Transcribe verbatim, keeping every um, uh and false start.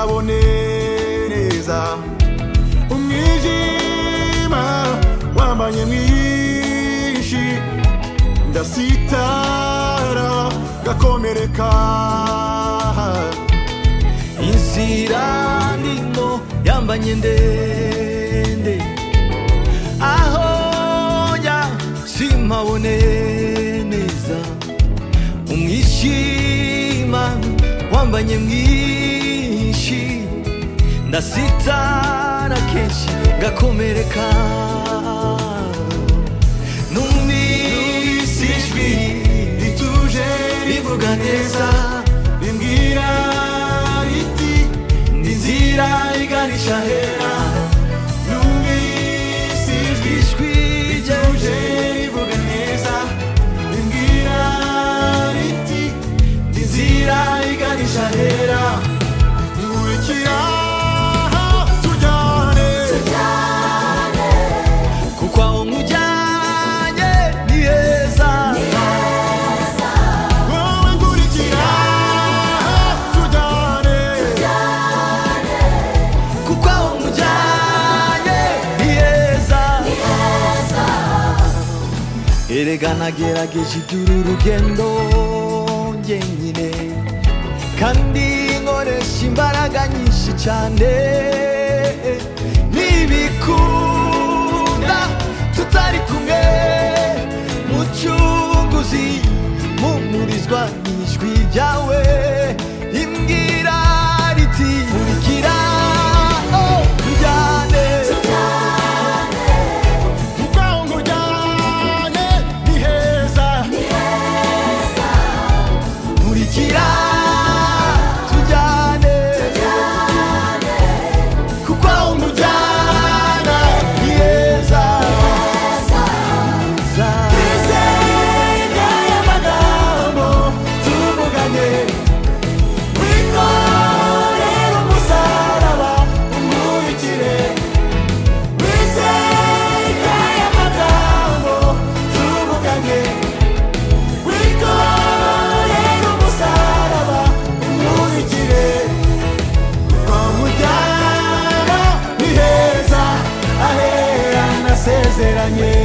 simpabone neza, umwijima wambanye mwinshi, ndasitara gakomereka. Inzira ndimo yambanye ndende, aho njya simpabone neza, umwijima wambanye mwinshi, ndasitara kenshi gakomereka. Numvise ijwi rituje rivuga neza, rimbwira riti ndi inzira iganisha hera. Numvise ijwi rituje rivuga neza, rimbwira riti ndi inzira iganisha hera. Nkurikira tujyane, kuko aho nkujyanye ni heza. Wowe nkurikira tujyane, kuko aho nkujyanye ni heza. Erega nagerageje iby'uru rugendo njyenyine, kandi nkoresha imbaraga nyinshi cyane. Nibikunda tutari kumwe, mucunguzi mumurizwa n'ijwi ryawe, rimbwira riti nkurikira oh tujyane. kuko aho nkujyane ni heza. Nkurikira tujyane, kuko aho nkujyana ni heza. Twizeye amagambo tuvuganye, wikorere umusaraba umurikire. Twizeye amagambo tuvuganye, wikorere umusaraba umurikire. Kwa mujyana ni heza, ahera nasezeranye.